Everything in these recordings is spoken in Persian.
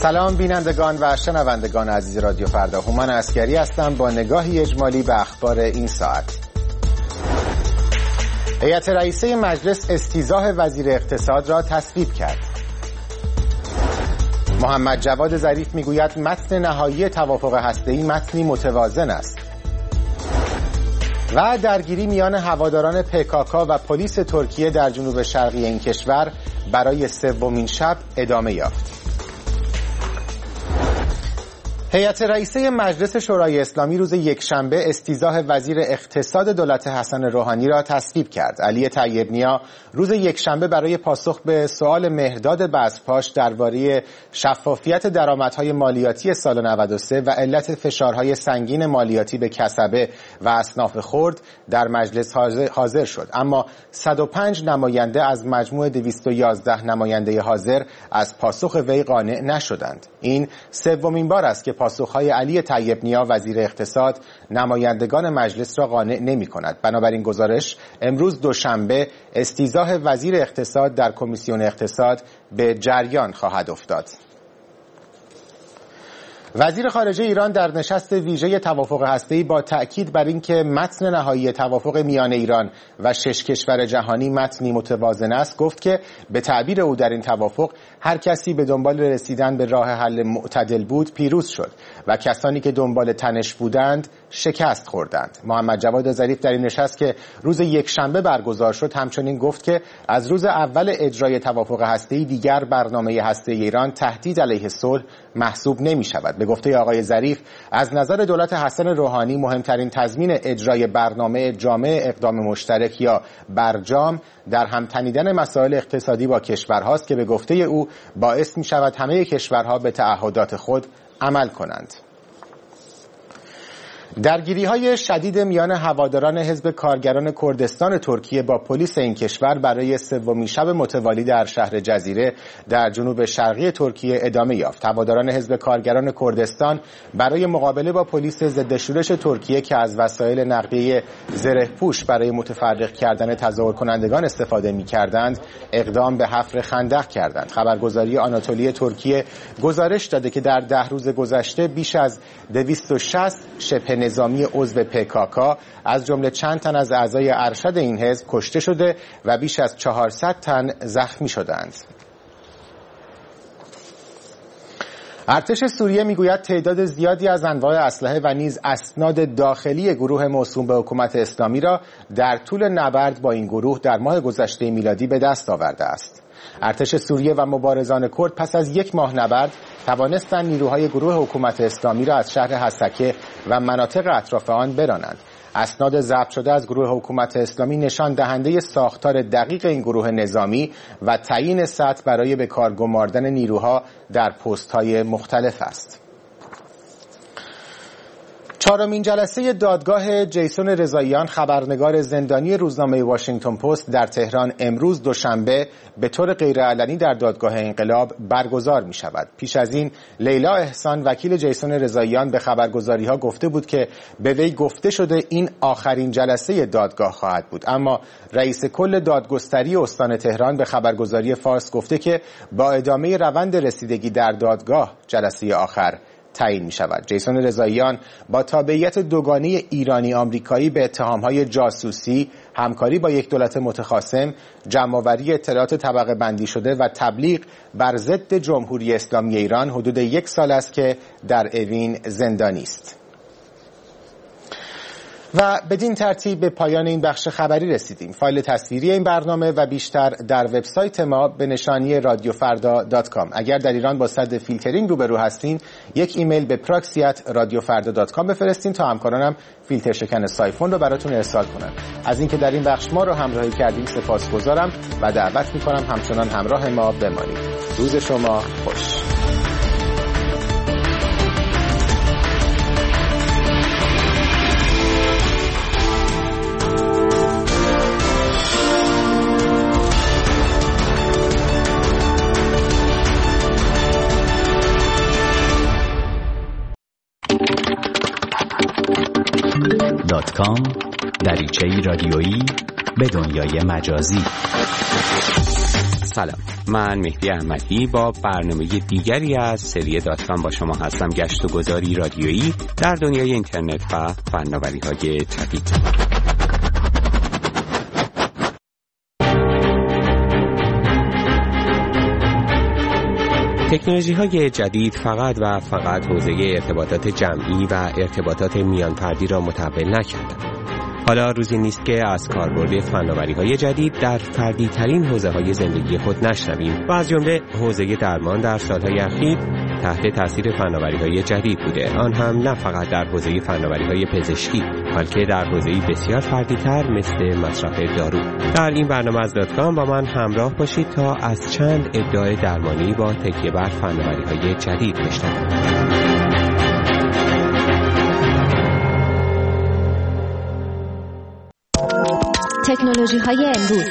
سلام بینندگان و شنوندگان عزیز رادیو فردا، هومن عسکری هستم با نگاهی اجمالی به اخبار این ساعت. هیئت رئیسه مجلس استیضاح وزیر اقتصاد را تصویب کرد. محمد جواد ظریف میگوید متن نهایی توافق هسته‌ای متنی متوازن است. و درگیری میان هواداران PKK و پلیس ترکیه در جنوب شرقی این کشور برای سومین شب ادامه یافت. هیئت رئیسه مجلس شورای اسلامی روز یکشنبه استیضاح وزیر اقتصاد دولت حسن روحانی را تصویب کرد. علی طیب نیا روز یکشنبه برای پاسخ به سؤال مهرداد بزرگپاش درباره شفافیت درآمدهای مالیاتی سال 93 و علت فشارهای سنگین مالیاتی به کسبه و اصناف خرد در مجلس حاضر شد، اما 105 نماینده از مجموع 211 نماینده حاضر از پاسخ وی قانع نشدند. این سومین بار است که پاسخهای علی طیب نیا وزیر اقتصاد نمایندگان مجلس را قانع نمی کند. بنابراین گزارش امروز دوشنبه استیضاح وزیر اقتصاد در کمیسیون اقتصاد به جریان خواهد افتاد. وزیر خارجه ایران در نشست ویژه توافق هسته‌ای با تأکید بر اینکه متن نهایی توافق میان ایران و 6 کشور جهانی متنی متوازن است گفت که به تعبیر او در این توافق هر کسی به دنبال رسیدن به راه حل معتدل بود پیروز شد و کسانی که دنبال تنش بودند شکست خوردند. محمد جواد ظریف در این نشست که روز یکشنبه برگزار شد همچنین گفت که از روز اول اجرای توافق هسته‌ای دیگر برنامه هسته‌ای ایران تهدید علیه صلح محسوب نمی‌شود. به گفته آقای ظریف از نظر دولت حسن روحانی مهمترین تضمین اجرای برنامه جامع اقدام مشترک یا برجام در هم تنیدن مسائل اقتصادی با کشورهاست که به گفته او باعث می‌شود همه کشورها به تعهدات خود عمل کنند. درگیری‌های شدید میان هواداران حزب کارگران کردستان ترکیه با پلیس این کشور برای سومین شب متوالی در شهر جزیره در جنوب شرقی ترکیه ادامه یافت. هواداران حزب کارگران کردستان برای مقابله با پلیس ضد شورش ترکیه که از وسایل نقلیه زره‌پوش برای متفرق کردن تظاهر کنندگان استفاده می‌کردند، اقدام به حفر خندق کردند. خبرگزاری آناتولی ترکیه گزارش داده که در 10 روز گذشته بیش از 260 شبه نظامی عضو PKK از جمله چند تن از اعضای ارشد این حزب کشته شده و بیش از 400 تن زخمی شدند. ارتش سوریه میگوید تعداد زیادی از انواع اسلحه و نیز اسناد داخلی گروه موسوم به حکومت اسلامی را در طول نبرد با این گروه در ماه گذشته میلادی به دست آورده است. ارتش سوریه و مبارزان کرد پس از 1 ماه نبرد توانستند نیروهای گروه حکومت اسلامی را از شهر حسکه و مناطق اطراف آن برانند. اسناد ضبط شده از گروه حکومت اسلامی نشان دهنده ساختار دقیق این گروه نظامی و تعیین سطح برای به کار گماردن نیروها در پست‌های مختلف است. 4مین جلسه دادگاه جیسون رضاییان خبرنگار زندانی روزنامه واشنگتن پست در تهران امروز دوشنبه به طور غیرعلنی در دادگاه انقلاب برگزار می شود. پیش از این لیلا احسان وکیل جیسون رضاییان به خبرگزاری ها گفته بود که به وی گفته شده این آخرین جلسه دادگاه خواهد بود، اما رئیس کل دادگستری استان تهران به خبرگزاری فارس گفته که با ادامه روند رسیدگی در دادگاه جلسه آخر تعیین می شود. جیسون رضاییان با تابعیت دوگانه ایرانی آمریکایی به اتهام‌های جاسوسی، همکاری با یک دولت متخاصم، جمع‌آوری اطلاعات طبقه بندی شده و تبلیغ بر ضد جمهوری اسلامی ایران حدود 1 سال است که در اوین زندانی است. و بدین ترتیب به پایان این بخش خبری رسیدیم. فایل تصویری این برنامه و بیشتر در وبسایت ما به نشانی radiofarda.com. اگر در ایران با صد فیلترینگ روبرو هستین، یک ایمیل به proxy@radiofarda.com بفرستین تا همکارانم فیلتر شکن سایفون رو براتون ارسال کنن. از اینکه در این بخش ما رو همراهی کردین سپاسگزارم و دعوت می‌کنم همچنان همراه ما بمانید. روز شما خوش. دریچه‌ای رادیویی به دنیای مجازی. سلام، من مهدی احمدی با برنامه دیگری از سری .com با شما هستم. گشت و گذاری رادیویی در دنیای اینترنت و فناوری‌های جدید. تکنولوژی‌های جدید فقط و فقط حوزه ارتباطات جمعی و ارتباطات میان‌فردی را متحول نکردند. حالا روزی نیست که از کاربرد فناوری‌های جدید در فردی‌ترین حوزه‌های زندگی خود نشنویم و از جمله حوزه درمان در سال‌های اخیر تحت تاثیر فناوری‌های جدید بوده، آن هم نه فقط در حوزه فناوری‌های پزشکی بلکه در حوزه‌ای بسیار فردی‌تر مثل مصرف دارو. در این برنامه از .com با من همراه باشید تا از چند ابداع درمانی با تکیه بر فناوری‌های جدید بشنویم. تکنولوژی‌های امروز.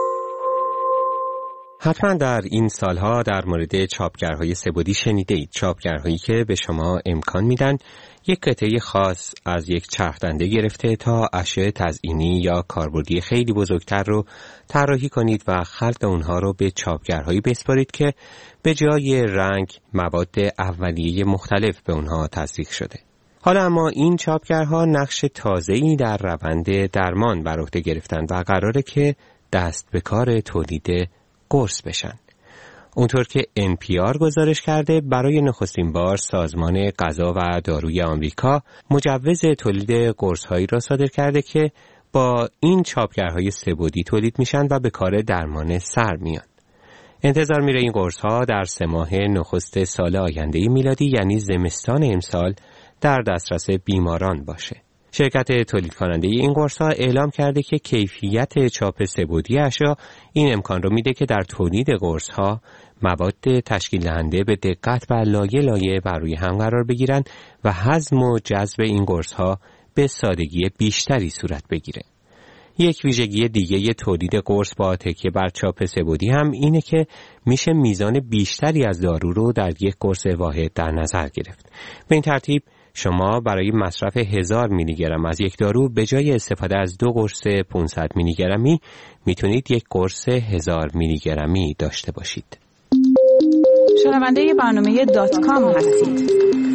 حتما در این سالها در مورد چاپگرهای سه‌بعدی شنیده اید. چاپگرهایی که به شما امکان میدن یک قطعه خاص از یک چرخدنده گرفته تا اشیاء تزئینی یا کاربردی خیلی بزرگتر رو طراحی کنید و خلق اونها رو به چاپگرهایی بسپارید که به جای رنگ مواد اولیه مختلف به اونها تزریق شده. حالا اما این چاپگرها نقش تازه‌ای در روند درمان بر عهده گرفتن و قراره که دست به کار تولید قرص بشن. اونطور که NPR گزارش کرده، برای نخستین بار سازمان غذا و داروی آمریکا مجوز تولید قرص‌هایی را صادر کرده که با این چاپگرهای سه‌بعدی تولید میشن و به کار درمان سر میان. انتظار میره این قرص‌ها در 3 ماه نخست سال آینده میلادی یعنی زمستان امسال در دسترس بیماران باشه. شرکت تولید کننده این قرص‌ها اعلام کرده که کیفیت چاپ سه‌بعدی اشیا این امکان رو میده که در تولید قرص‌ها مواد تشکیل دهنده به دقت و لایه لایه بر روی هم قرار بگیرن و هضم و جذب این قرص‌ها به سادگی بیشتری صورت بگیره. یک ویژگی دیگه تولید قرص با تکیه بر چاپ سه‌بعدی هم اینه که میشه میزان بیشتری از دارو رو در یک قرص واحد در نظر گرفت. به این ترتیب شما برای مصرف 1000 میلی گرم از یک دارو به جای استفاده از 2 قرص 500 میلی گرمی میتونید یک قرص 1000 میلی گرمی داشته باشید. شنونده برنامه .com هستید.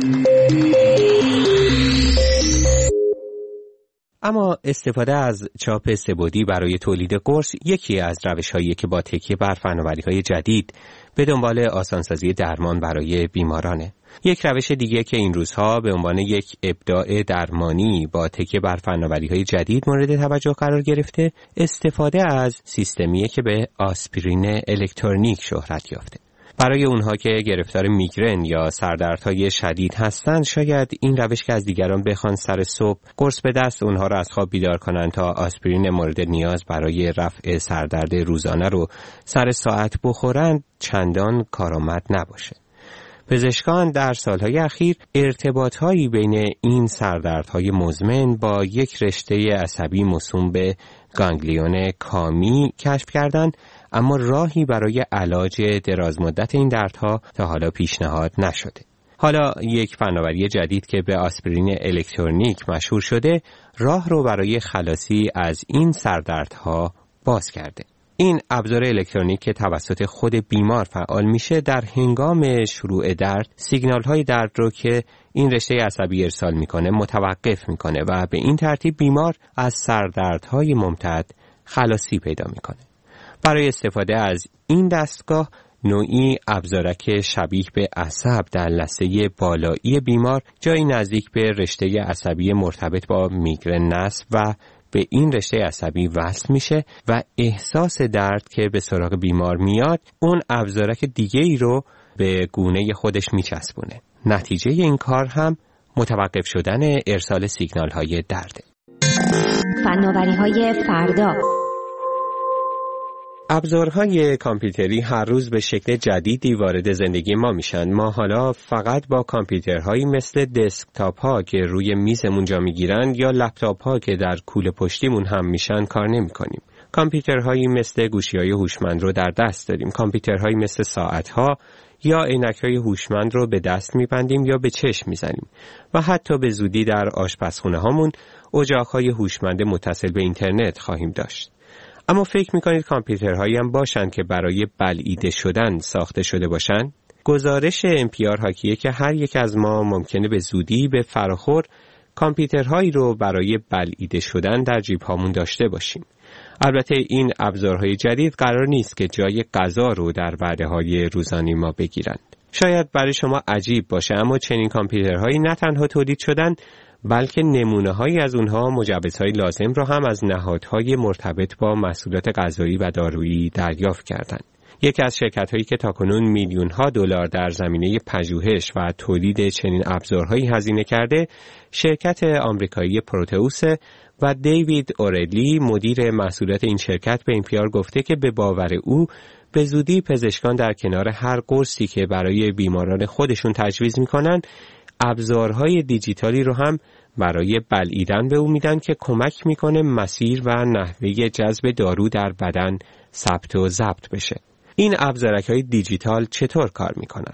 اما استفاده از چاپ سه‌بعدی برای تولید قرص یکی از روش‌هایی که با تکیه بر فناوری‌های جدید به دنبال آسانسازی درمان برای بیمارانه. یک روش دیگه که این روزها به عنوان یک ابداع درمانی با تکیه بر فناوری‌های جدید مورد توجه قرار گرفته، استفاده از سیستمیه که به آسپرین الکترونیک شهرت یافته. برای اونها که گرفتار میگرن یا سردردهای شدید هستند، شاید این روش که از دیگران بخوان سر صبح قرص به دست اونها رو از خواب بیدار کنن تا آسپرین مورد نیاز برای رفع سردرد روزانه رو سر ساعت بخورند چندان کارآمد نباشه. پزشکان در سالهای اخیر ارتباطهایی بین این سردردهای مزمن با یک رشته عصبی موسوم به گانگلیون کامی کشف کردند، اما راهی برای علاج درازمدت این دردها تا حالا پیشنهاد نشده. حالا یک فناوری جدید که به آسپرین الکترونیک مشهور شده، راه رو برای خلاصی از این سردردها باز کرده. این ابزار الکترونیک که توسط خود بیمار فعال میشه، در هنگام شروع درد سیگنال های درد رو که این رشته عصبی ارسال میکنه متوقف میکنه و به این ترتیب بیمار از سردردهای ممتد خلاصی پیدا میکنه. برای استفاده از این دستگاه نوعی ابزارک شبیه به عصب در لثه بالایی بیمار جایی نزدیک به رشته عصبی مرتبط با میگرن نصب و به این رشته عصبی وصل میشه و احساس درد که به سراغ بیمار میاد اون ابزارک دیگه ای رو به گونه خودش میچسبونه. نتیجه این کار هم متوقف شدن ارسال سیگنال های درده. فناوری های فردا. ابزارهای کامپیوتری هر روز به شکل جدیدی وارد زندگی ما میشن. ما حالا فقط با کامپیوترهایی مثل دسکتاپ ها که روی میزمون جا میگیرن یا لپتاپ ها که در کوله پشتیمون هم میشن کار نمی کنیم. کامپیوترهایی مثل گوشی‌های هوشمند رو در دست داریم. کامپیوترهایی مثل ساعت‌ها یا عینک‌های هوشمند رو به دست می‌بندیم یا به چشم می‌زنیم و حتی به زودی در آشپزخونه هامون اجاق‌های هوشمند متصل به اینترنت خواهیم داشت. اما فکر میکنید کامپیوترهایی هم باشند که برای بلعیده شدن ساخته شده باشند؟ گزارش NPR حاکیه که هر یک از ما ممکنه به زودی به فراخور کامپیوترهایی رو برای بلعیده شدن در جیب هامون داشته باشیم. البته این ابزارهای جدید قرار نیست که جای غذا رو در وعده‌های روزانه ما بگیرند. شاید برای شما عجیب باشه، اما چنین کامپیوترهایی نه تنها تولید شدن، بلکه نمونه‌هایی از اونها مجوزهای لازم را هم از نهادهای مرتبط با محصولات غذایی و دارویی دریافت کردند. یکی از شرکت‌هایی که تاکنون میلیون‌ها دلار در زمینه پژوهش و تولید چنین ابزارهایی هزینه کرده، شرکت آمریکایی پروتئوس و دیوید اورلی مدیر محصولات این شرکت به NPR گفته که به باور او به زودی پزشکان در کنار هر قرصی که برای بیماران خودشون تجویز می‌کنن، ابزارهای دیجیتالی رو هم برای بلعیدن به او میدن که کمک میکنه مسیر و نحوه جذب دارو در بدن ثبت و ضبط بشه. این ابزارهای دیجیتال چطور کار میکنن؟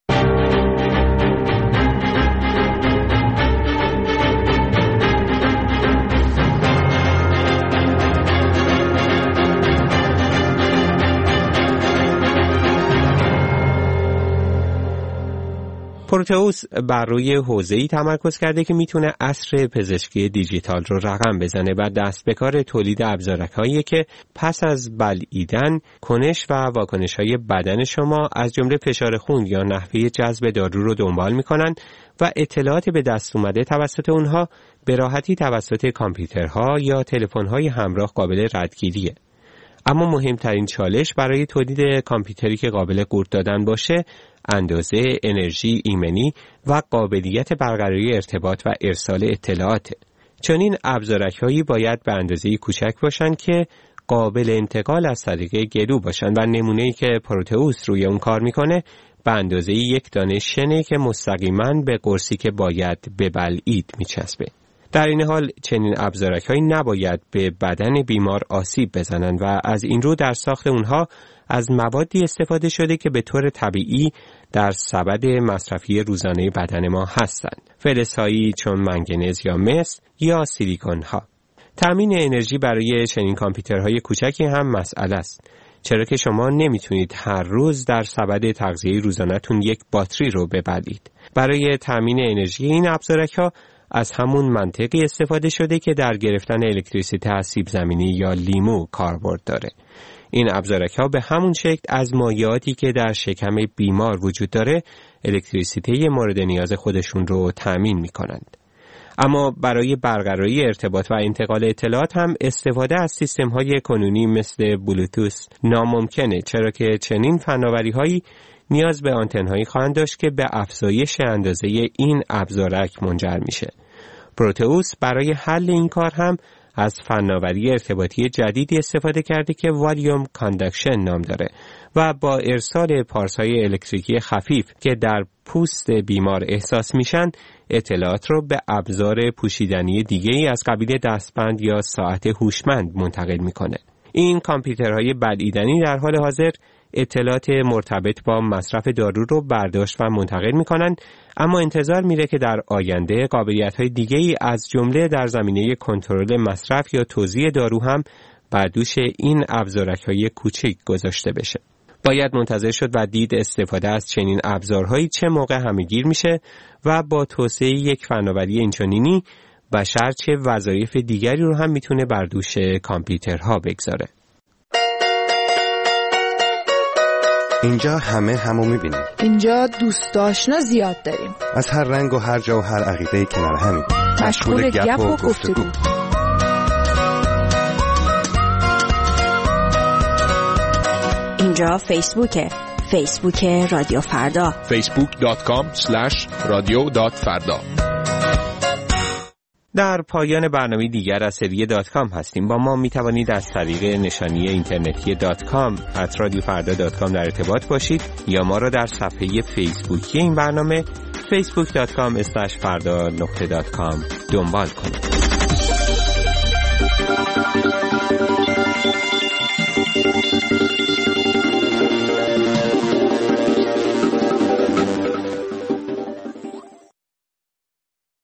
پروتئوس بر روی حوزه‌ای تمرکز کرده که میتونه عصر پزشکی دیجیتال رو رقم بزنه و دست به کار تولید ابزارهایی که پس از بلعیدن کنش و واکنش‌های بدن شما از جمله فشار خون یا نحوه جذب دارو رو دنبال میکنن و اطلاعات به دست اومده توسط اونها به راحتی توسط کامپیوترها یا تلفن‌های همراه قابل ردگیریه. اما مهمترین چالش برای تولید کامپیوتری که قابل قورت دادن باشه، اندازه، انرژی ایمنی و قابلیت برقراری ارتباط و ارسال اطلاعات. چنین ابزارهایی باید به اندازه کوچک باشن که قابل انتقال از طریق گلو باشن و نمونه‌ای که پروتئوس روی اون کار میکنه به اندازه یک دانه شنه که مستقیما به قرصی که باید ببلعید میچسبه. در این حال چنین ابزارهایی نباید به بدن بیمار آسیب بزنند و از این رو در ساخت اونها از موادی استفاده شده که به طور طبیعی در سبد مصرفی روزانه بدن ما هستند. فلزهایی چون منگنز یا مس یا سیلیکون ها. تامین انرژی برای چنین کامپیوترهای کوچکی هم مسئله است. چرا که شما نمیتونید هر روز در سبد تغذیه روزانه‌تون یک باتری رو ببلید. برای تامین انرژی این ابزارها از همون منطقی استفاده شده که در گرفتن الکتریسیته از سیب زمینی یا لیمو کاربرد داره. این ابزارها به همون شکل از مایعاتی که در شکم بیمار وجود داره الکتریسیته مورد نیاز خودشون رو تامین می‌کنند. اما برای برقراری ارتباط و انتقال اطلاعات هم استفاده از سیستم‌های کنونی مثل بلوتوث ناممکنه، چرا که چنین فناوری‌هایی نیاز به آنتن‌هایی خواهند داشت که به افزایش اندازه این ابزارک منجر میشه. پروتئوس برای حل این کار هم از فناوری ارتباطی جدیدی استفاده کرده که والیوم کاندکشن نام داره و با ارسال پارس‌های الکتریکی خفیف که در پوست بیمار احساس میشن اطلاعات رو به ابزار پوشیدنی دیگه‌ای از قبیل دستبند یا ساعت هوشمند منتقل میکنه. این کامپیوترهای بلعیدنی در حال حاضر اطلاعات مرتبط با مصرف دارو رو برداشت و منتقل میکنن، اما انتظار میره که در آینده قابلیت‌های دیگه‌ای از جمله در زمینه کنترل مصرف یا توزیع دارو هم بر دوش این ابزارک‌های کوچک گذاشته بشه. باید منتظر شد و دید استفاده از چنین ابزارهایی چه موقع همه‌گیر میشه و با توسعه یک فناوری اینچنینی بشر چه وظایف دیگری رو هم میتونه بر دوش کامپیوترها بگذاره. اینجا همو میبینیم. اینجا دوست آشنا زیاد داریم. از هر رنگ و هر جا و هر عقیده‌ای کنار همیم. مشغول گپ و گفتگو. اینجا فیسبوک رادیو فردا. facebook.com/radio.farda. در پایان برنامه دیگر از سری .com هستیم. با ما می توانید از طریق نشانی اینترنتی .com @radiofarda.com در ارتباط باشید یا ما را در صفحه فیسبوکی این برنامه facebook.com/farda.com دنبال کنید.